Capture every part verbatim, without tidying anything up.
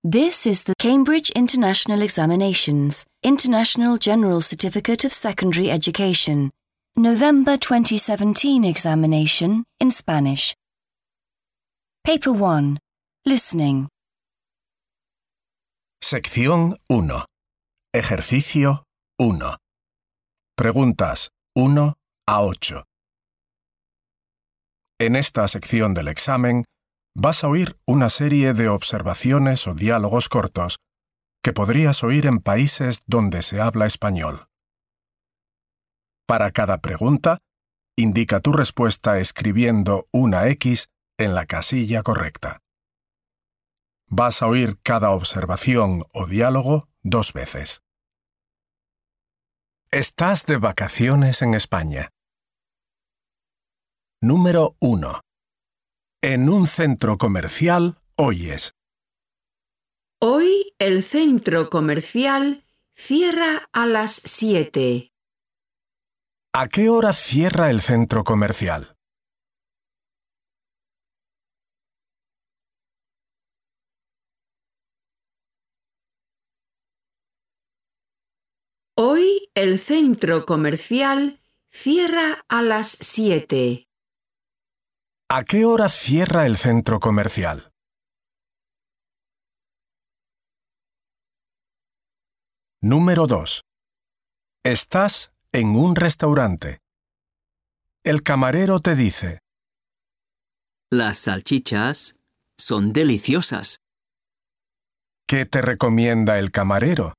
This is the Cambridge International Examinations, International General Certificate of Secondary Education, November twenty seventeen examination in Spanish. Paper one. Listening. Sección uno. Ejercicio uno. Preguntas uno a ocho. En esta sección del examen vas a oír una serie de observaciones o diálogos cortos que podrías oír en países donde se habla español. Para cada pregunta, indica tu respuesta escribiendo una X en la casilla correcta. Vas a oír cada observación o diálogo dos veces. Estás de vacaciones en España. Número uno. En un centro comercial oyes. Hoy el centro comercial cierra a las siete. ¿A qué hora cierra el centro comercial? Hoy el centro comercial cierra a las siete. ¿A qué hora cierra el centro comercial? Número dos. Estás en un restaurante. El camarero te dice. Las salchichas son deliciosas. ¿Qué te recomienda el camarero?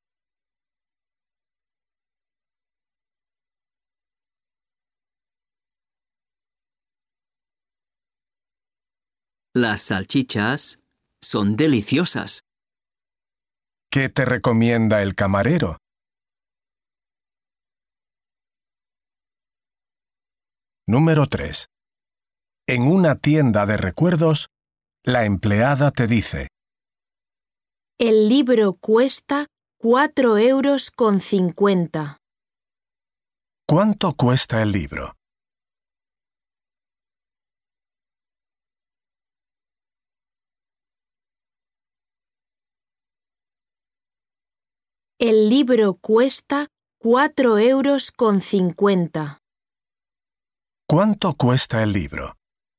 Las salchichas son deliciosas. ¿Qué te recomienda el camarero? Número tres. En una tienda de recuerdos, la empleada te dice. El libro cuesta cuatro euros con cincuenta. ¿Cuánto cuesta el libro? El libro cuesta cuatro euros con cincuenta. ¿Cuánto cuesta el libro?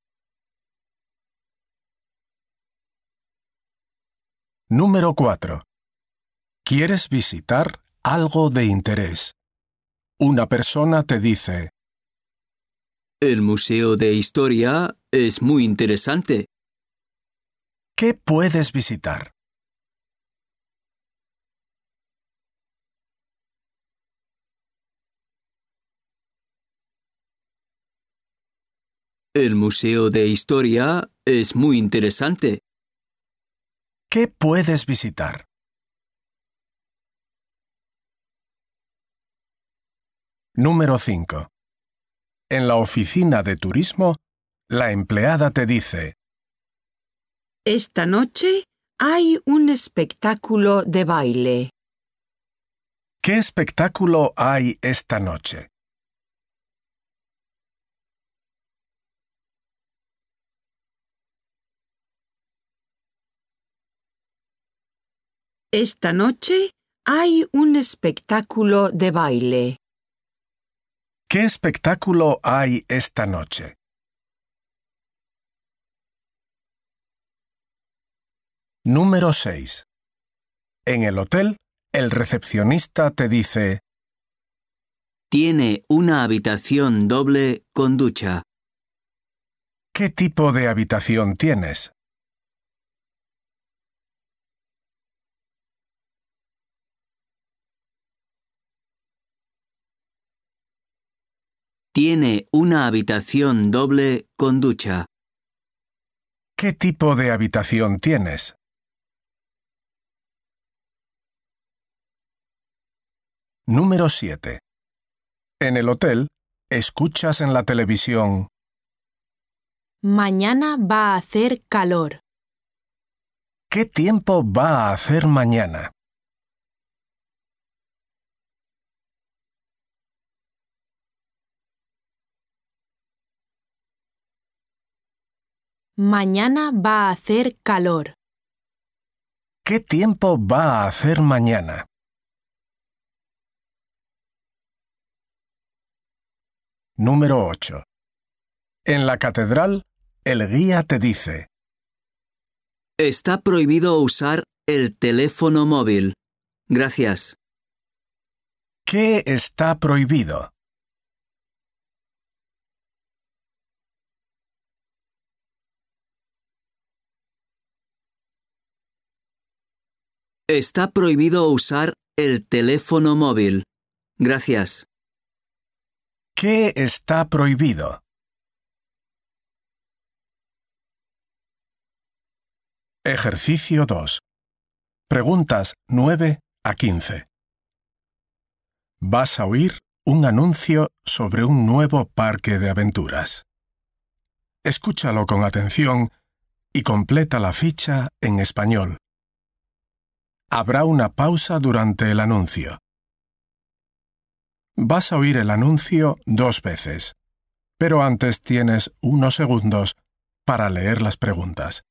Número cuatro. ¿Quieres visitar algo de interés? Una persona te dice. El Museo de Historia es muy interesante. ¿Qué puedes visitar? El Museo de Historia es muy interesante. ¿Qué puedes visitar? Número cinco. En la oficina de turismo, la empleada te dice. Esta noche hay un espectáculo de baile. ¿Qué espectáculo hay esta noche? Esta noche hay un espectáculo de baile. ¿Qué espectáculo hay esta noche? Número seis. En el hotel, el recepcionista te dice. Tiene una habitación doble con ducha. ¿Qué tipo de habitación tienes? Tiene una habitación doble con ducha. ¿Qué tipo de habitación tienes? Número siete. En el hotel, escuchas en la televisión. Mañana va a hacer calor. ¿Qué tiempo va a hacer mañana? Mañana va a hacer calor. ¿Qué tiempo va a hacer mañana? Número ocho. En la catedral, el guía te dice: Está prohibido usar el teléfono móvil. Gracias. ¿Qué está prohibido? Está prohibido usar el teléfono móvil. Gracias. ¿Qué está prohibido? Ejercicio dos. Preguntas nueve a quince. Vas a oír un anuncio sobre un nuevo parque de aventuras. Escúchalo con atención y completa la ficha en español. Habrá una pausa durante el anuncio. Vas a oír el anuncio dos veces, pero antes tienes unos segundos para leer las preguntas.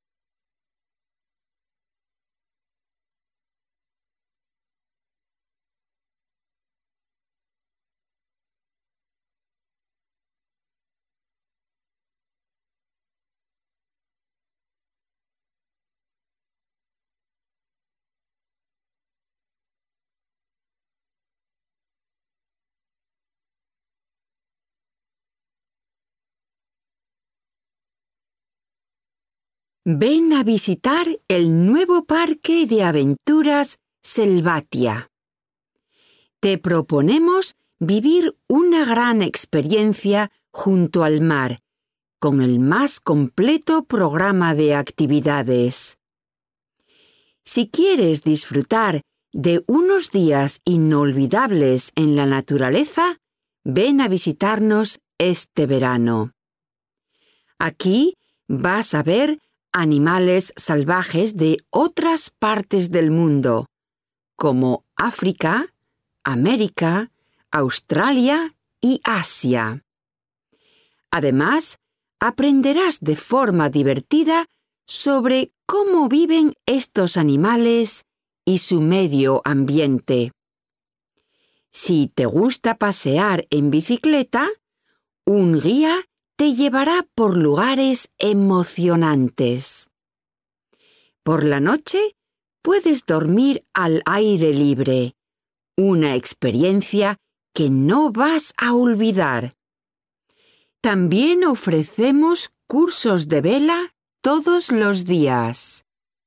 Ven a visitar el nuevo parque de aventuras Selvatia. Te proponemos vivir una gran experiencia junto al mar, con el más completo programa de actividades. Si quieres disfrutar de unos días inolvidables en la naturaleza, ven a visitarnos este verano. Aquí vas a ver animales salvajes de otras partes del mundo, como África, América, Australia y Asia. Además, aprenderás de forma divertida sobre cómo viven estos animales y su medio ambiente. Si te gusta pasear en bicicleta, un guía te llevará por lugares emocionantes. Por la noche, puedes dormir al aire libre, una experiencia que no vas a olvidar. También ofrecemos cursos de vela todos los días.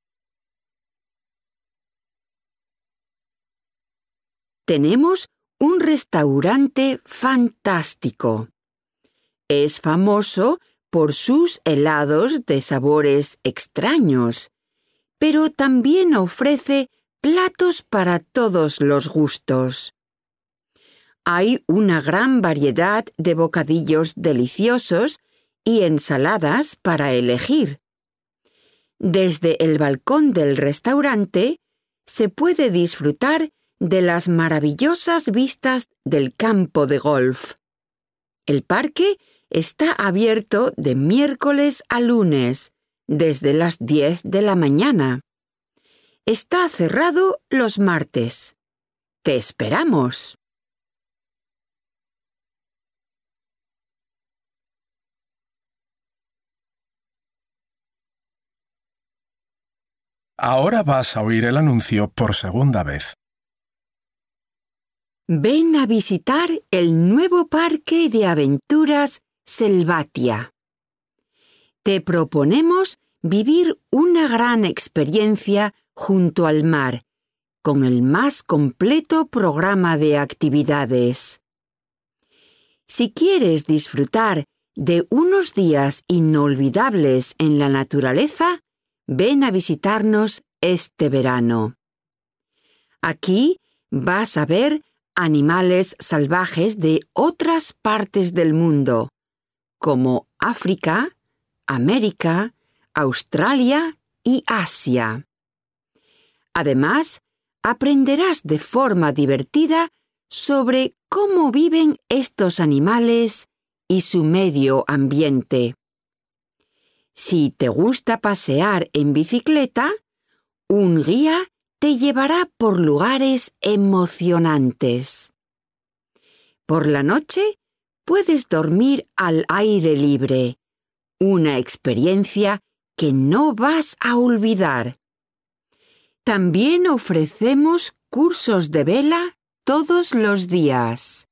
Tenemos un restaurante fantástico. Es famoso por sus helados de sabores extraños, pero también ofrece platos para todos los gustos. Hay una gran variedad de bocadillos deliciosos y ensaladas para elegir. Desde el balcón del restaurante se puede disfrutar de las maravillosas vistas del campo de golf. El parque está abierto de miércoles a lunes, desde las diez de la mañana. Está cerrado los martes. ¡Te esperamos! Ahora vas a oír el anuncio por segunda vez. Ven a visitar el nuevo parque de aventuras Selvatia. Te proponemos vivir una gran experiencia junto al mar, con el más completo programa de actividades. Si quieres disfrutar de unos días inolvidables en la naturaleza, ven a visitarnos este verano. Aquí vas a ver animales salvajes de otras partes del mundo, como África, América, Australia y Asia. Además, aprenderás de forma divertida sobre cómo viven estos animales y su medio ambiente. Si te gusta pasear en bicicleta, Un guía te llevará por lugares emocionantes. Por la noche puedes dormir al aire libre, una experiencia que no vas a olvidar. También ofrecemos cursos de vela todos los días.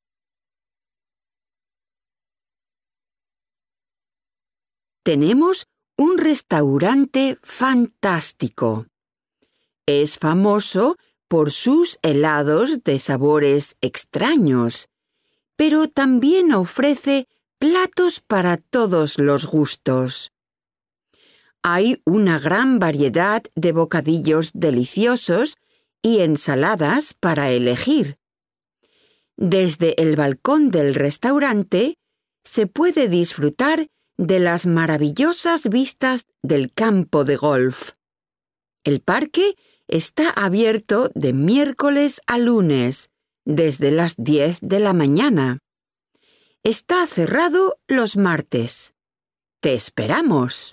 Tenemos un restaurante fantástico. Es famoso por sus helados de sabores extraños, pero también ofrece platos para todos los gustos. Hay una gran variedad de bocadillos deliciosos y ensaladas para elegir. Desde el balcón del restaurante se puede disfrutar de las maravillosas vistas del campo de golf. El parque está abierto de miércoles a lunes, desde las diez de la mañana. Está cerrado los martes. ¡Te esperamos!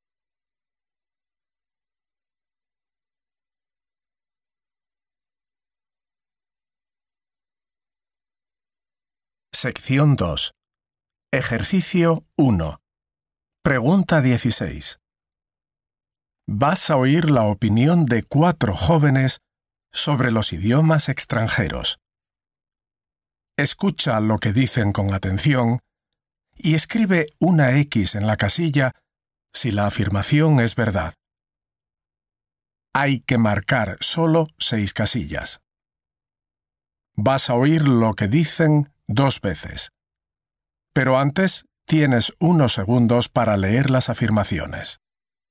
Sección dos. Ejercicio uno. Pregunta dieciséis. Vas a oír la opinión de cuatro jóvenes sobre los idiomas extranjeros. Escucha lo que dicen con atención y escribe una X en la casilla si la afirmación es verdad. Hay que marcar solo seis casillas. Vas a oír lo que dicen dos veces. Pero antes tienes unos segundos para leer las afirmaciones.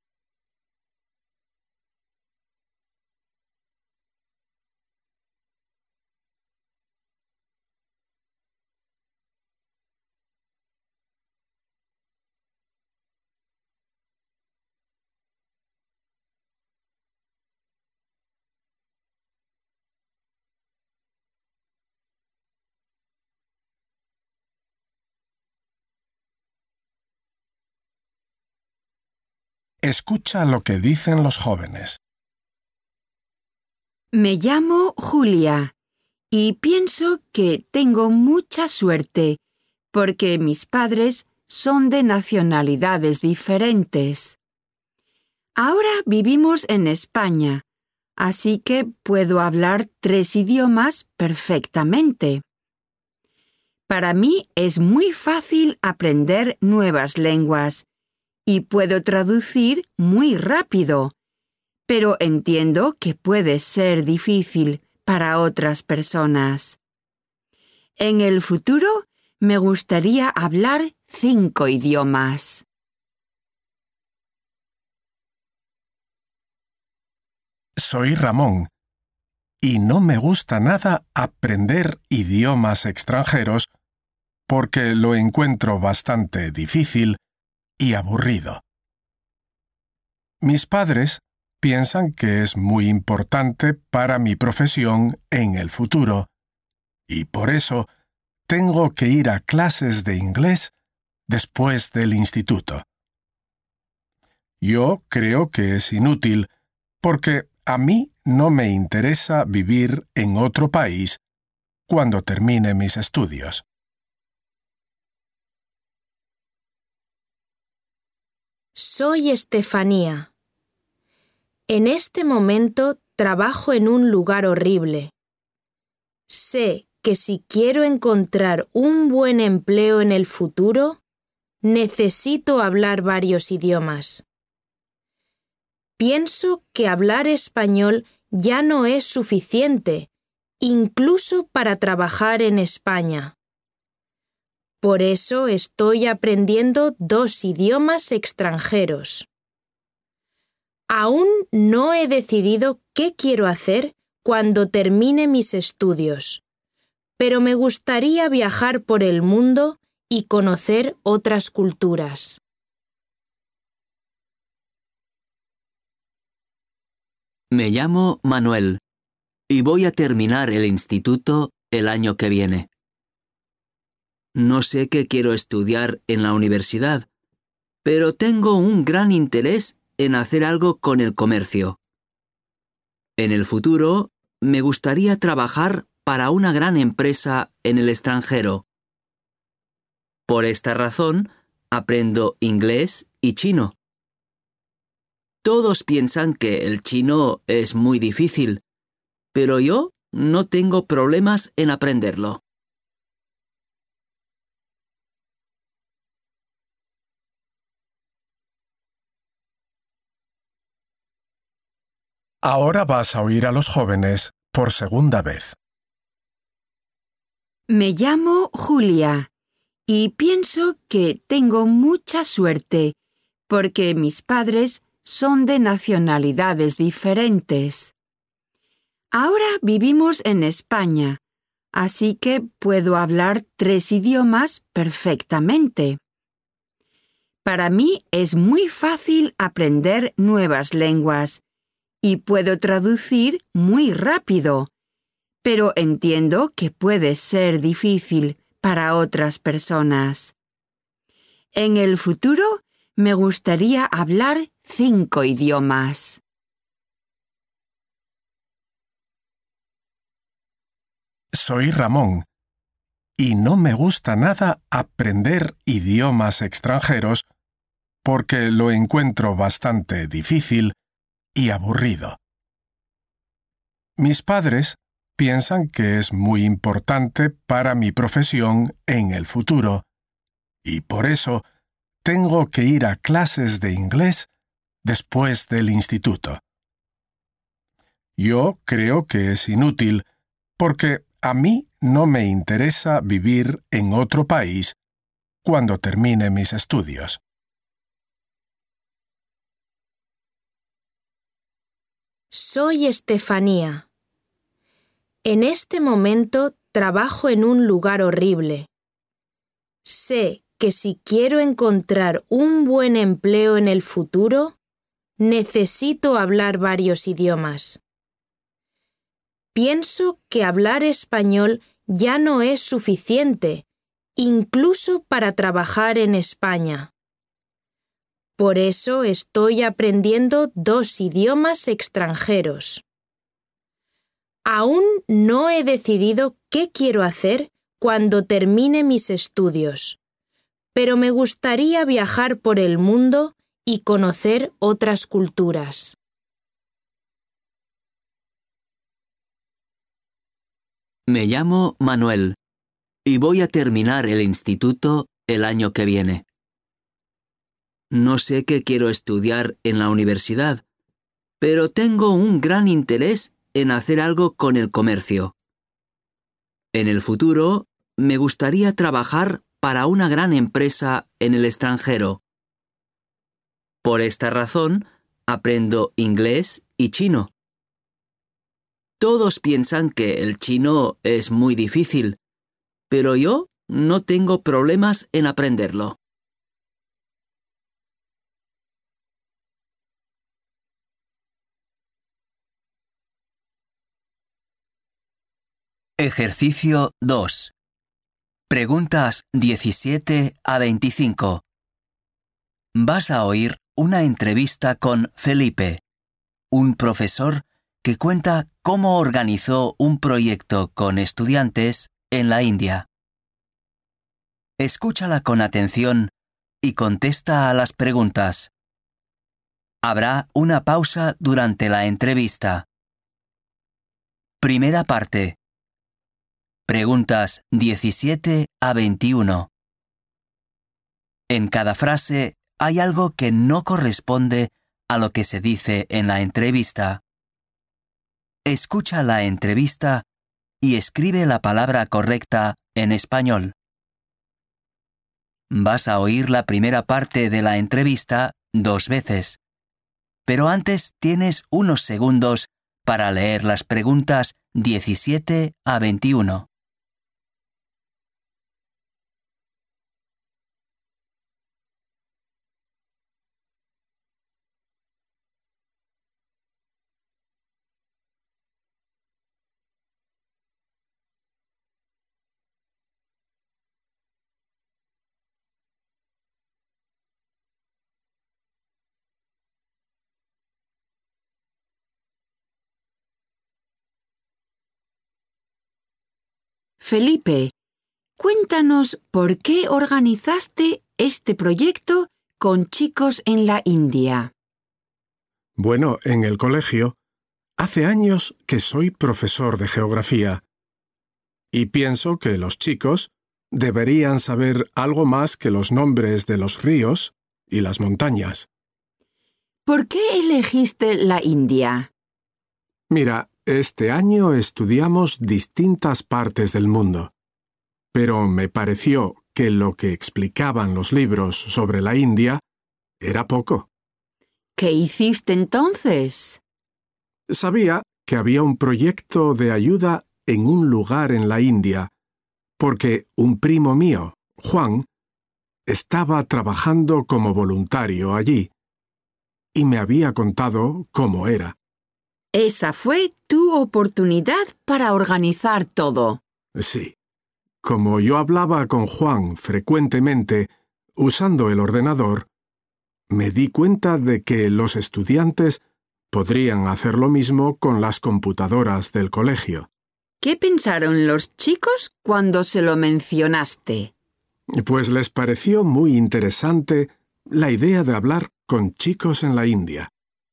Escucha lo que dicen los jóvenes. Me llamo Julia y pienso que tengo mucha suerte porque mis padres son de nacionalidades diferentes. Ahora vivimos en España, así que puedo hablar tres idiomas perfectamente. Para mí es muy fácil aprender nuevas lenguas y puedo traducir muy rápido, pero entiendo que puede ser difícil para otras personas. En el futuro me gustaría hablar cinco idiomas. Soy Ramón y no me gusta nada aprender idiomas extranjeros porque lo encuentro bastante difícil y aburrido. Mis padres piensan que es muy importante para mi profesión en el futuro y por eso tengo que ir a clases de inglés después del instituto. Yo creo que es inútil porque a mí no me interesa vivir en otro país cuando termine mis estudios. Soy Estefanía. En este momento trabajo en un lugar horrible. Sé que si quiero encontrar un buen empleo en el futuro, necesito hablar varios idiomas. Pienso que hablar español ya no es suficiente, incluso para trabajar en España. Por eso estoy aprendiendo dos idiomas extranjeros. Aún no he decidido qué quiero hacer cuando termine mis estudios, pero me gustaría viajar por el mundo y conocer otras culturas. Me llamo Manuel y voy a terminar el instituto el año que viene. No sé qué quiero estudiar en la universidad, pero tengo un gran interés en hacer algo con el comercio. En el futuro, me gustaría trabajar para una gran empresa en el extranjero. Por esta razón, aprendo inglés y chino. Todos piensan que el chino es muy difícil, pero yo no tengo problemas en aprenderlo. Ahora vas a oír a los jóvenes por segunda vez. Me llamo Julia y pienso que tengo mucha suerte porque mis padres son de nacionalidades diferentes. Ahora vivimos en España, así que puedo hablar tres idiomas perfectamente. Para mí es muy fácil aprender nuevas lenguas y puedo traducir muy rápido, pero entiendo que puede ser difícil para otras personas. En el futuro me gustaría hablar cinco idiomas. Soy Ramón y no me gusta nada aprender idiomas extranjeros porque lo encuentro bastante difícil y aburrido. Mis padres piensan que es muy importante para mi profesión en el futuro y por eso tengo que ir a clases de inglés después del instituto. Yo creo que es inútil porque a mí no me interesa vivir en otro país cuando termine mis estudios. Soy Estefanía. En este momento trabajo en un lugar horrible. Sé que si quiero encontrar un buen empleo en el futuro, necesito hablar varios idiomas. Pienso que hablar español ya no es suficiente, incluso para trabajar en España. Por eso estoy aprendiendo dos idiomas extranjeros. Aún no he decidido qué quiero hacer cuando termine mis estudios, pero me gustaría viajar por el mundo y conocer otras culturas. Me llamo Manuel y voy a terminar el instituto el año que viene. No sé qué quiero estudiar en la universidad, pero tengo un gran interés en hacer algo con el comercio. En el futuro, me gustaría trabajar para una gran empresa en el extranjero. Por esta razón, aprendo inglés y chino. Todos piensan que el chino es muy difícil, pero yo no tengo problemas en aprenderlo. Ejercicio dos. Preguntas diecisiete a veinticinco. Vas a oír una entrevista con Felipe, un profesor que cuenta cómo organizó un proyecto con estudiantes en la India. Escúchala con atención y contesta a las preguntas. Habrá una pausa durante la entrevista. Primera parte. Preguntas diecisiete a veintiuno. En cada frase hay algo que no corresponde a lo que se dice en la entrevista. Escucha la entrevista y escribe la palabra correcta en español. Vas a oír la primera parte de la entrevista dos veces, pero antes tienes unos segundos para leer las preguntas diecisiete a veintiuno. Felipe, cuéntanos por qué organizaste este proyecto con chicos en la India. Bueno, en el colegio, hace años que soy profesor de geografía y pienso que los chicos deberían saber algo más que los nombres de los ríos y las montañas. ¿Por qué elegiste la India? Mira, este año estudiamos distintas partes del mundo, pero me pareció que lo que explicaban los libros sobre la India era poco. ¿Qué hiciste entonces? Sabía que había un proyecto de ayuda en un lugar en la India, porque un primo mío, Juan, estaba trabajando como voluntario allí y me había contado cómo era. Esa fue tu oportunidad para organizar todo. Sí. Como yo hablaba con Juan frecuentemente usando el ordenador, me di cuenta de que los estudiantes podrían hacer lo mismo con las computadoras del colegio. ¿Qué pensaron los chicos cuando se lo mencionaste? Pues les pareció muy interesante la idea de hablar con chicos en la India.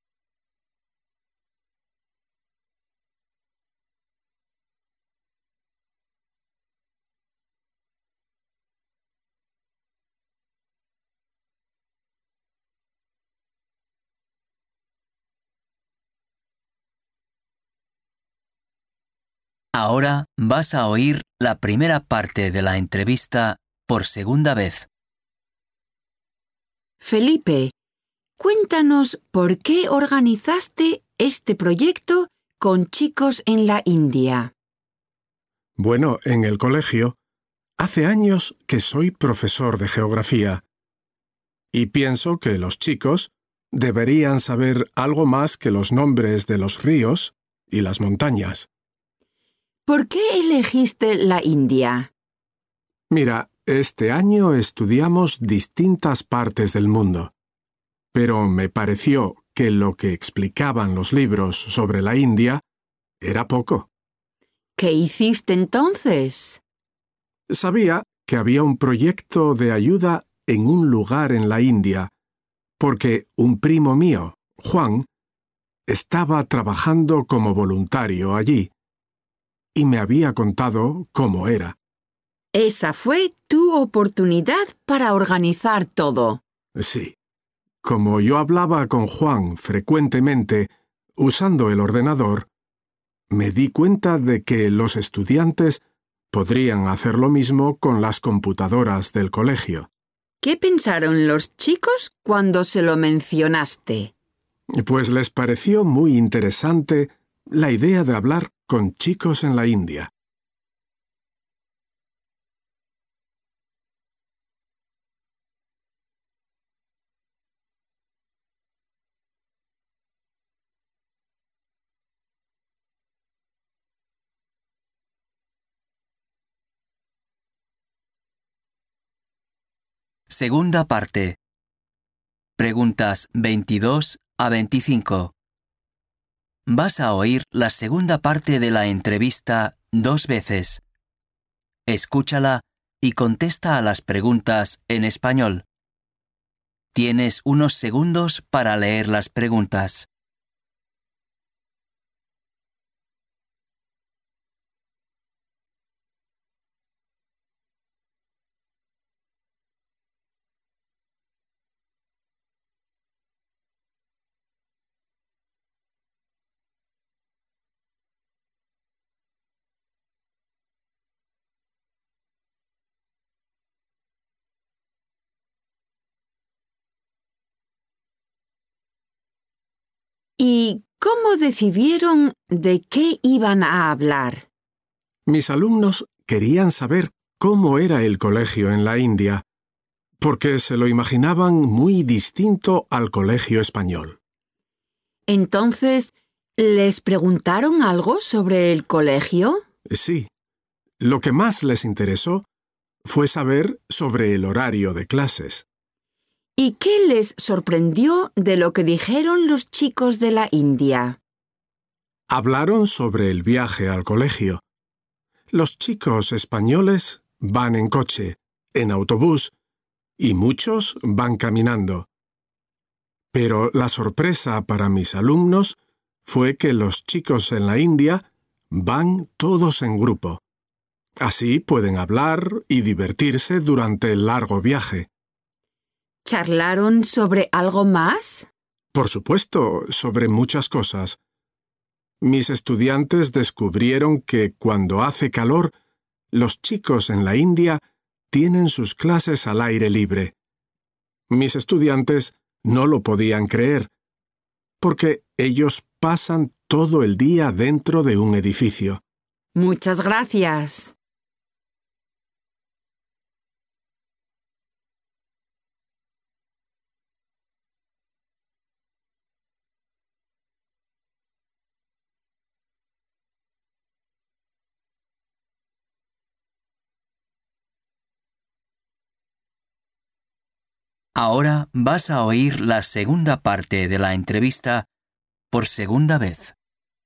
Ahora vas a oír la primera parte de la entrevista por segunda vez. Felipe, cuéntanos por qué organizaste este proyecto con chicos en la India. Bueno, en el colegio, hace años que soy profesor de geografía y pienso que los chicos deberían saber algo más que los nombres de los ríos y las montañas. ¿Por qué elegiste la India? Mira, este año estudiamos distintas partes del mundo, pero me pareció que lo que explicaban los libros sobre la India era poco. ¿Qué hiciste entonces? Sabía que había un proyecto de ayuda en un lugar en la India, porque un primo mío, Juan, estaba trabajando como voluntario allí y me había contado cómo era. Esa fue tu oportunidad para organizar todo. Sí. Como yo hablaba con Juan frecuentemente usando el ordenador, me di cuenta de que los estudiantes podrían hacer lo mismo con las computadoras del colegio. ¿Qué pensaron los chicos cuando se lo mencionaste? Pues les pareció muy interesante la idea de hablar con chicos en la India. Segunda parte. Preguntas veintidós a veinticinco. Vas a oír la segunda parte de la entrevista dos veces. Escúchala y contesta a las preguntas en español. Tienes unos segundos para leer las preguntas. ¿Y cómo decidieron de qué iban a hablar? Mis alumnos querían saber cómo era el colegio en la India, porque se lo imaginaban muy distinto al colegio español. Entonces, ¿les preguntaron algo sobre el colegio? Sí. Lo que más les interesó fue saber sobre el horario de clases. ¿Y qué les sorprendió de lo que dijeron los chicos de la India? Hablaron sobre el viaje al colegio. Los chicos españoles van en coche, en autobús, y muchos van caminando. Pero la sorpresa para mis alumnos fue que los chicos en la India van todos en grupo. Así pueden hablar y divertirse durante el largo viaje. ¿Charlaron sobre algo más? Por supuesto, sobre muchas cosas. Mis estudiantes descubrieron que cuando hace calor, los chicos en la India tienen sus clases al aire libre. Mis estudiantes no lo podían creer, porque ellos pasan todo el día dentro de un edificio. Muchas gracias. Ahora vas a oír la segunda parte de la entrevista por segunda vez.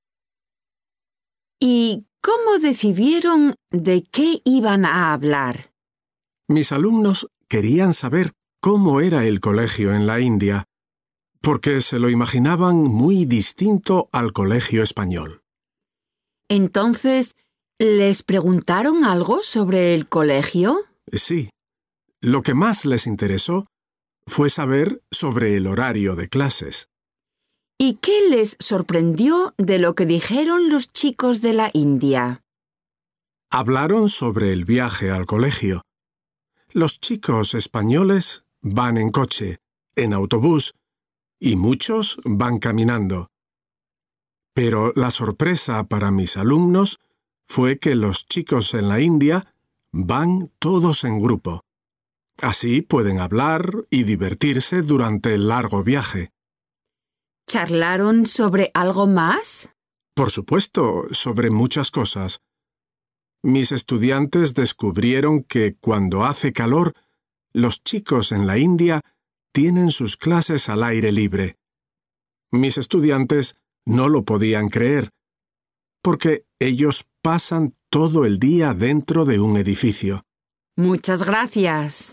¿Y cómo decidieron de qué iban a hablar? Mis alumnos querían saber cómo era el colegio en la India, porque se lo imaginaban muy distinto al colegio español. Entonces, ¿les preguntaron algo sobre el colegio? Sí. Lo que más les interesó fue saber sobre el horario de clases. ¿Y qué les sorprendió de lo que dijeron los chicos de la India? Hablaron sobre el viaje al colegio. Los chicos españoles van en coche, en autobús, y muchos van caminando. Pero la sorpresa para mis alumnos fue que los chicos en la India van todos en grupo. Así pueden hablar y divertirse durante el largo viaje. ¿Charlaron sobre algo más? Por supuesto, sobre muchas cosas. Mis estudiantes descubrieron que cuando hace calor, los chicos en la India tienen sus clases al aire libre. Mis estudiantes no lo podían creer, porque ellos pasan todo el día dentro de un edificio. Muchas gracias.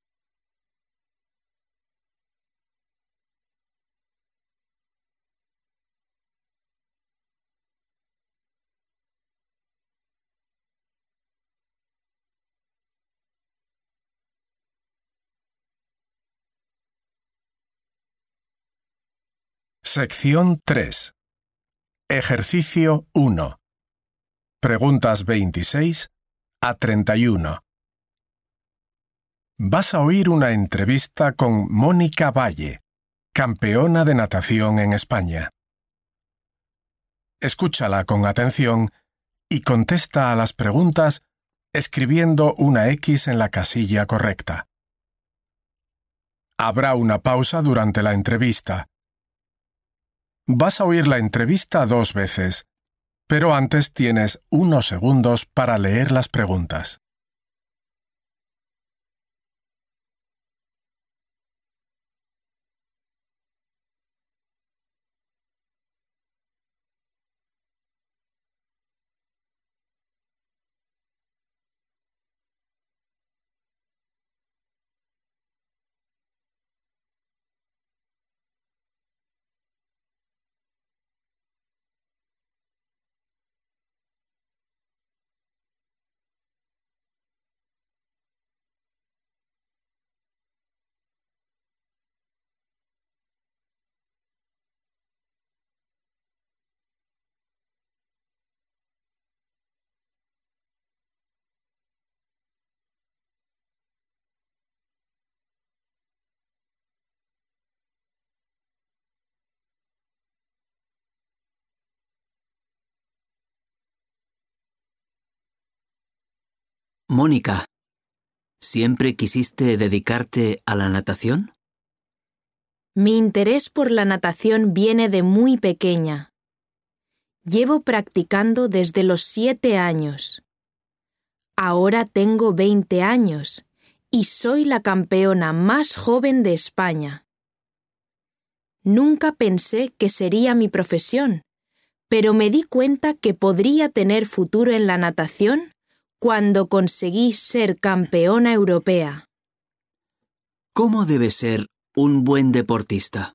Sección tres. Ejercicio uno. Preguntas veintiséis a treinta y uno. Vas a oír una entrevista con Mónica Valle, campeona de natación en España. Escúchala con atención y contesta a las preguntas escribiendo una X en la casilla correcta. Habrá una pausa durante la entrevista. Vas a oír la entrevista dos veces, pero antes tienes unos segundos para leer las preguntas. Mónica, ¿siempre quisiste dedicarte a la natación? Mi interés por la natación viene de muy pequeña. Llevo practicando desde los siete años. Ahora tengo veinte años y soy la campeona más joven de España. Nunca pensé que sería mi profesión, pero me di cuenta que podría tener futuro en la natación cuando conseguí ser campeona europea. ¿Cómo debe ser un buen deportista?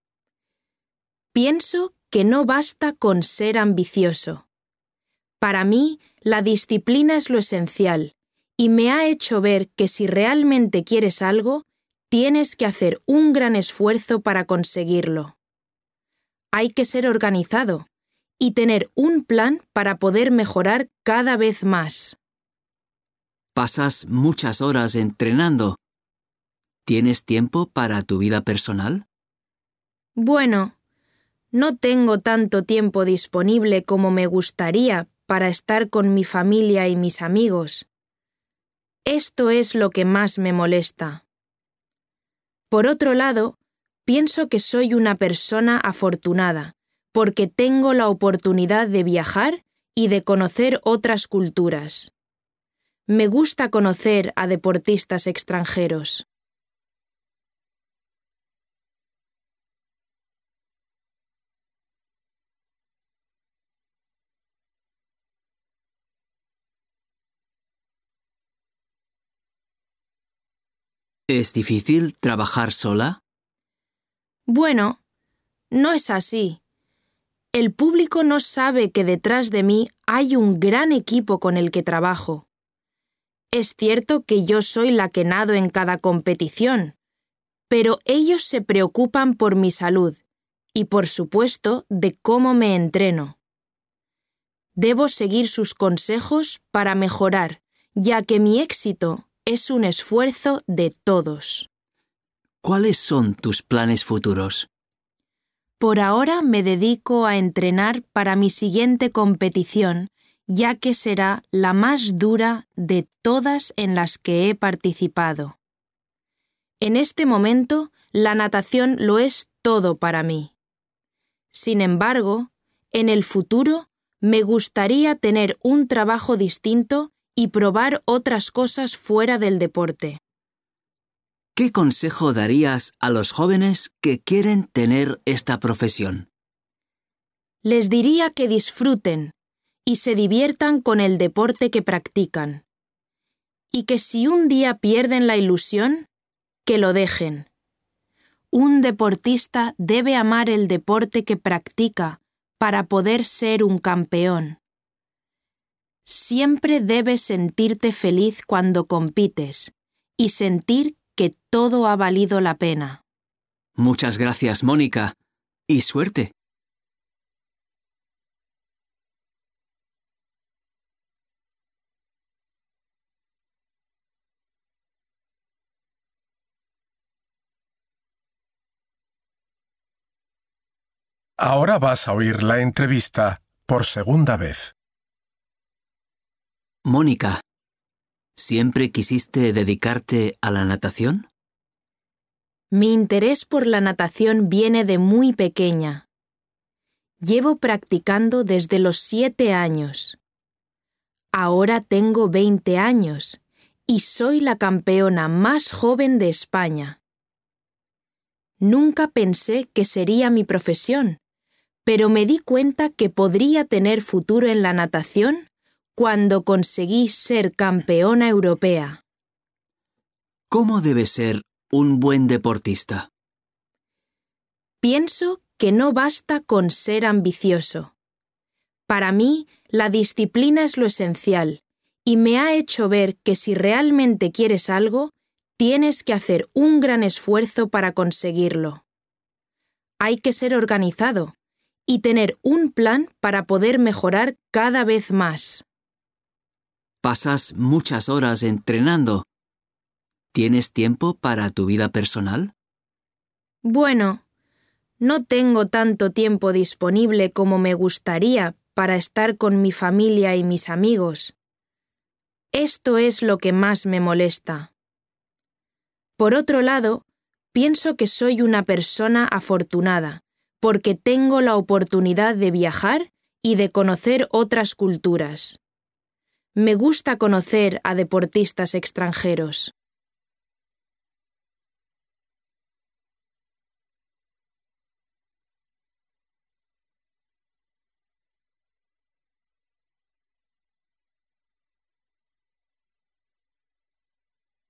Pienso que no basta con ser ambicioso. Para mí, la disciplina es lo esencial, y me ha hecho ver que si realmente quieres algo, tienes que hacer un gran esfuerzo para conseguirlo. Hay que ser organizado y tener un plan para poder mejorar cada vez más. Pasas muchas horas entrenando. ¿Tienes tiempo para tu vida personal? Bueno, no tengo tanto tiempo disponible como me gustaría para estar con mi familia y mis amigos. Esto es lo que más me molesta. Por otro lado, pienso que soy una persona afortunada, porque tengo la oportunidad de viajar y de conocer otras culturas. Me gusta conocer a deportistas extranjeros. ¿Es difícil trabajar sola? Bueno, no es así. El público no sabe que detrás de mí hay un gran equipo con el que trabajo. Es cierto que yo soy la que nado en cada competición, pero ellos se preocupan por mi salud y, por supuesto, de cómo me entreno. Debo seguir sus consejos para mejorar, ya que mi éxito es un esfuerzo de todos. ¿Cuáles son tus planes futuros? Por ahora me dedico a entrenar para mi siguiente competición, ya que será la más dura de todas en las que he participado. En este momento, la natación lo es todo para mí. Sin embargo, en el futuro, me gustaría tener un trabajo distinto y probar otras cosas fuera del deporte. ¿Qué consejo darías a los jóvenes que quieren tener esta profesión? Les diría que disfruten y se diviertan con el deporte que practican. Y que si un día pierden la ilusión, que lo dejen. Un deportista debe amar el deporte que practica para poder ser un campeón. Siempre debes sentirte feliz cuando compites y sentir que todo ha valido la pena. Muchas gracias, Mónica, y suerte. Ahora vas a oír la entrevista por segunda vez. Mónica, ¿siempre quisiste dedicarte a la natación? Mi interés por la natación viene de muy pequeña. Llevo practicando desde los siete años. Ahora tengo veinte años y soy la campeona más joven de España. Nunca pensé que sería mi profesión, pero me di cuenta que podría tener futuro en la natación cuando conseguí ser campeona europea. ¿Cómo debe ser un buen deportista? Pienso que no basta con ser ambicioso. Para mí, la disciplina es lo esencial, y me ha hecho ver que si realmente quieres algo, tienes que hacer un gran esfuerzo para conseguirlo. Hay que ser organizado y tener un plan para poder mejorar cada vez más. Pasas muchas horas entrenando. ¿Tienes tiempo para tu vida personal? Bueno, no tengo tanto tiempo disponible como me gustaría para estar con mi familia y mis amigos. Esto es lo que más me molesta. Por otro lado, pienso que soy una persona afortunada, porque tengo la oportunidad de viajar y de conocer otras culturas. Me gusta conocer a deportistas extranjeros.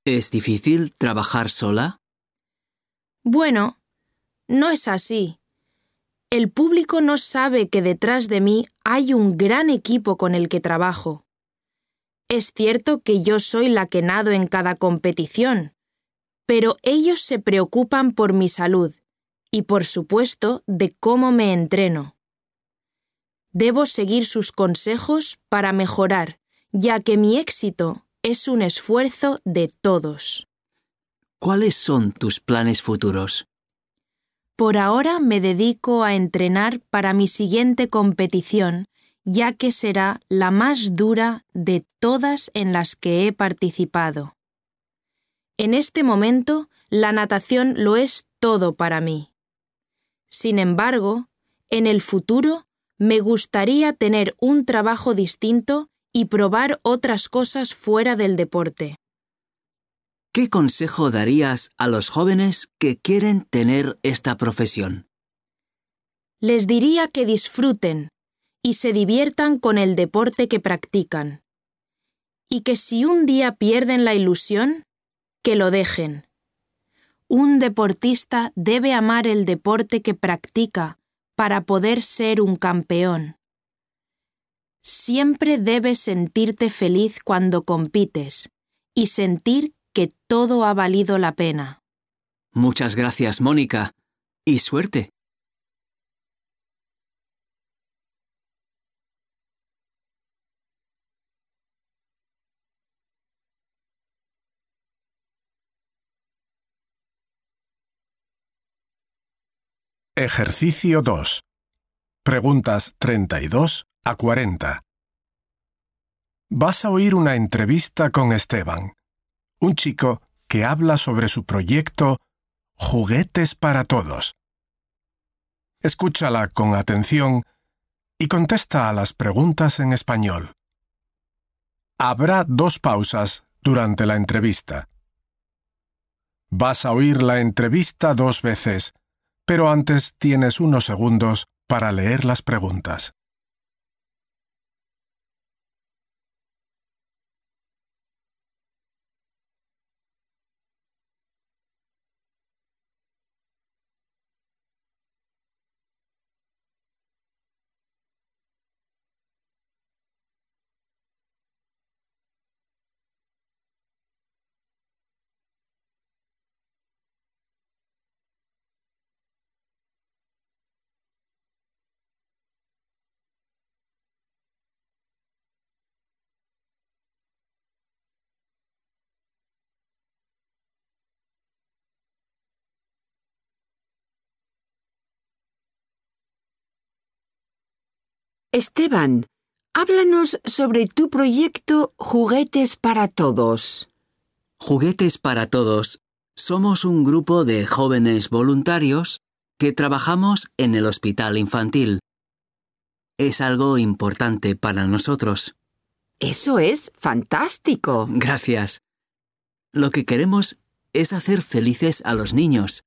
¿Es difícil trabajar sola? Bueno, no es así. El público no sabe que detrás de mí hay un gran equipo con el que trabajo. Es cierto que yo soy la que nado en cada competición, pero ellos se preocupan por mi salud y, por supuesto, de cómo me entreno. Debo seguir sus consejos para mejorar, ya que mi éxito es un esfuerzo de todos. ¿Cuáles son tus planes futuros? Por ahora me dedico a entrenar para mi siguiente competición, ya que será la más dura de todas en las que he participado. En este momento, la natación lo es todo para mí. Sin embargo, en el futuro, me gustaría tener un trabajo distinto y probar otras cosas fuera del deporte. ¿Qué consejo darías a los jóvenes que quieren tener esta profesión? Les diría que disfruten y se diviertan con el deporte que practican. Y que si un día pierden la ilusión, que lo dejen. Un deportista debe amar el deporte que practica para poder ser un campeón. Siempre debes sentirte feliz cuando compites y sentir que todo ha valido la pena. Muchas gracias, Mónica, y suerte. Ejercicio dos. Preguntas treinta y dos a cuarenta. Vas a oír una entrevista con Esteban, un chico que habla sobre su proyecto Juguetes para Todos. Escúchala con atención y contesta a las preguntas en español. Habrá dos pausas durante la entrevista. Vas a oír la entrevista dos veces, pero antes tienes unos segundos para leer las preguntas. Esteban, háblanos sobre tu proyecto Juguetes para Todos. Juguetes para Todos. Somos un grupo de jóvenes voluntarios que trabajamos en el hospital infantil. Es algo importante para nosotros. Eso es fantástico. Gracias. Lo que queremos es hacer felices a los niños.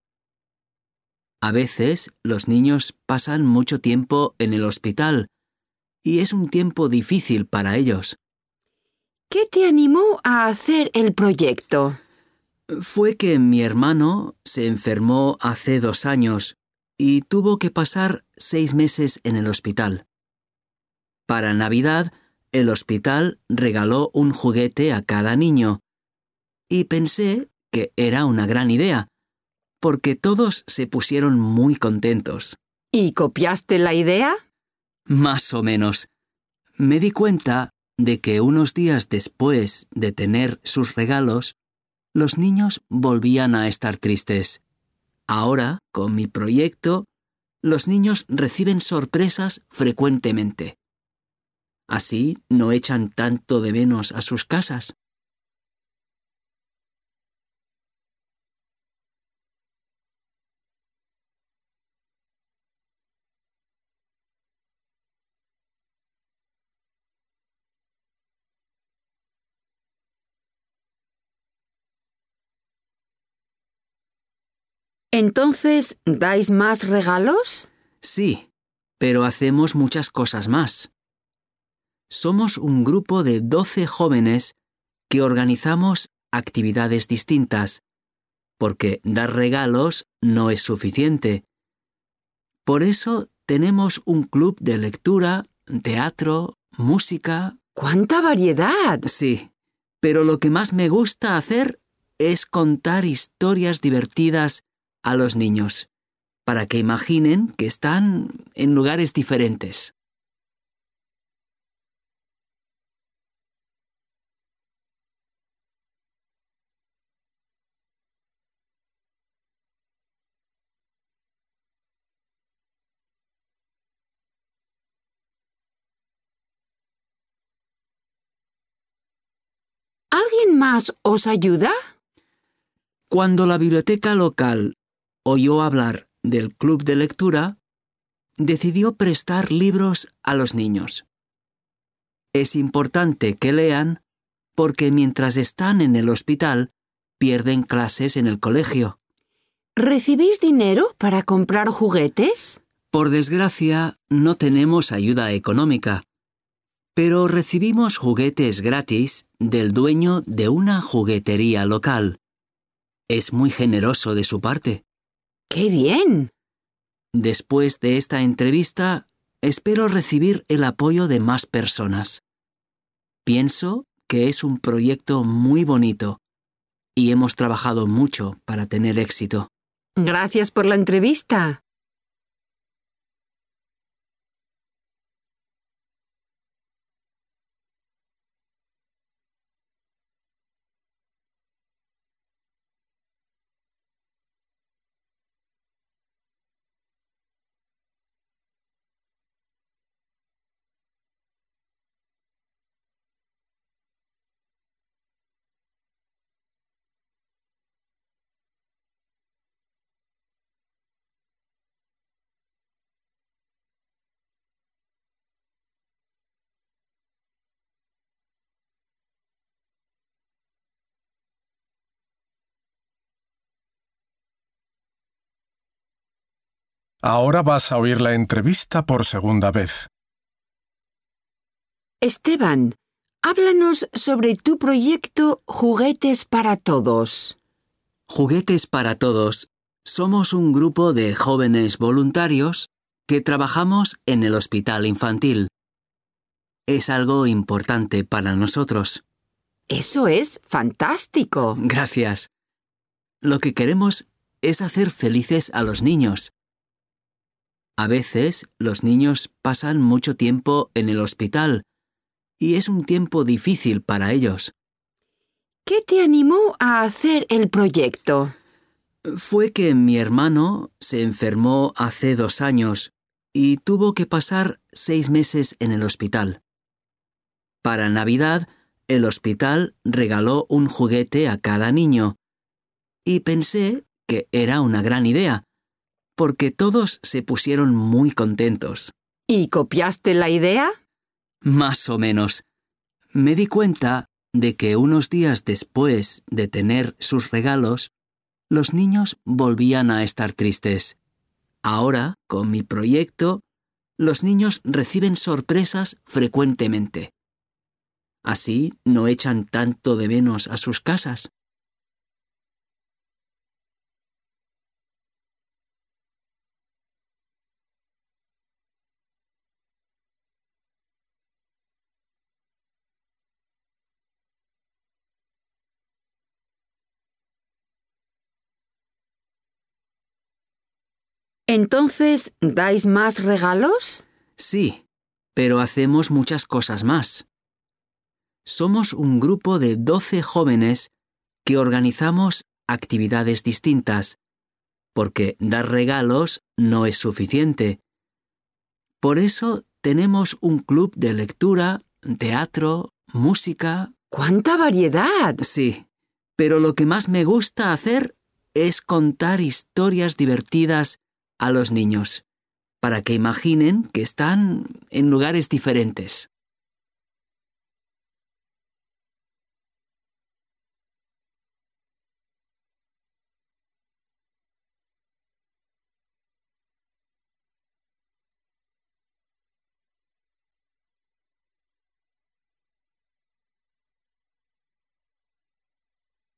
A veces los niños pasan mucho tiempo en el hospital y es un tiempo difícil para ellos. ¿Qué te animó a hacer el proyecto? Fue que mi hermano se enfermó hace dos años y tuvo que pasar seis meses en el hospital. Para Navidad, el hospital regaló un juguete a cada niño y pensé que era una gran idea, porque todos se pusieron muy contentos. ¿Y copiaste la idea? Más o menos. Me di cuenta de que unos días después de tener sus regalos, los niños volvían a estar tristes. Ahora, con mi proyecto, los niños reciben sorpresas frecuentemente. Así no echan tanto de menos a sus casas. Entonces, ¿dais más regalos? Sí, pero hacemos muchas cosas más. Somos un grupo de doce jóvenes que organizamos actividades distintas, porque dar regalos no es suficiente. Por eso tenemos un club de lectura, teatro, música. ¡Cuánta variedad! Sí, pero lo que más me gusta hacer es contar historias divertidas a los niños, para que imaginen que están en lugares diferentes. ¿Alguien más os ayuda? Cuando la biblioteca local oyó hablar del club de lectura, decidió prestar libros a los niños. Es importante que lean porque mientras están en el hospital, pierden clases en el colegio. ¿Recibís dinero para comprar juguetes? Por desgracia, no tenemos ayuda económica, pero recibimos juguetes gratis del dueño de una juguetería local. Es muy generoso de su parte. ¡Qué bien! Después de esta entrevista, espero recibir el apoyo de más personas. Pienso que es un proyecto muy bonito y hemos trabajado mucho para tener éxito. Gracias por la entrevista. Ahora vas a oír la entrevista por segunda vez. Esteban, háblanos sobre tu proyecto Juguetes para Todos. Juguetes para Todos. Somos un grupo de jóvenes voluntarios que trabajamos en el hospital infantil. Es algo importante para nosotros. Eso es fantástico. Gracias. Lo que queremos es hacer felices a los niños. A veces los niños pasan mucho tiempo en el hospital y es un tiempo difícil para ellos. ¿Qué te animó a hacer el proyecto? Fue que mi hermano se enfermó hace dos años y tuvo que pasar seis meses en el hospital. Para Navidad, el hospital regaló un juguete a cada niño y pensé que era una gran idea, porque todos se pusieron muy contentos. ¿Y copiaste la idea? Más o menos. Me di cuenta de que unos días después de tener sus regalos, los niños volvían a estar tristes. Ahora, con mi proyecto, los niños reciben sorpresas frecuentemente. Así no echan tanto de menos a sus casas. Entonces, ¿dais más regalos? Sí, pero hacemos muchas cosas más. Somos un grupo de doce jóvenes que organizamos actividades distintas, porque dar regalos no es suficiente. Por eso tenemos un club de lectura, teatro, música. ¡Cuánta variedad! Sí, pero lo que más me gusta hacer es contar historias divertidas a los niños, para que imaginen que están en lugares diferentes.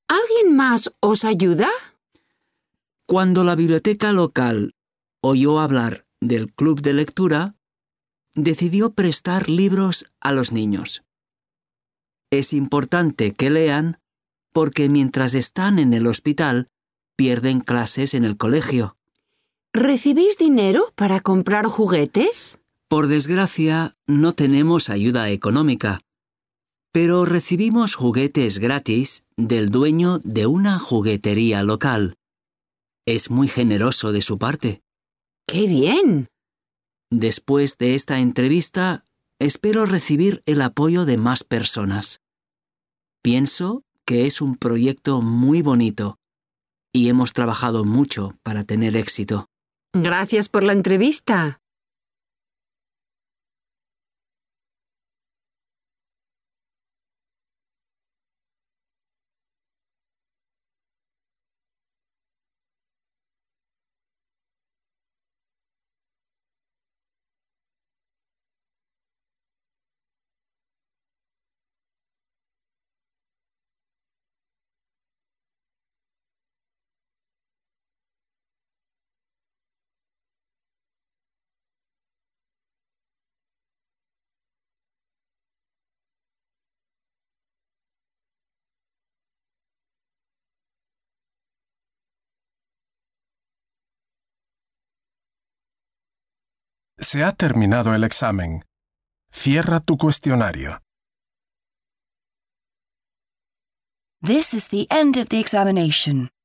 ¿Alguien más os ayuda? Cuando la biblioteca local oyó hablar del club de lectura, decidió prestar libros a los niños. Es importante que lean porque mientras están en el hospital, pierden clases en el colegio. ¿Recibís dinero para comprar juguetes? Por desgracia, no tenemos ayuda económica, pero recibimos juguetes gratis del dueño de una juguetería local. Es muy generoso de su parte. ¡Qué bien! Después de esta entrevista, espero recibir el apoyo de más personas. Pienso que es un proyecto muy bonito y hemos trabajado mucho para tener éxito. Gracias por la entrevista. Se ha terminado el examen. Cierra tu cuestionario. This is the end of the examination.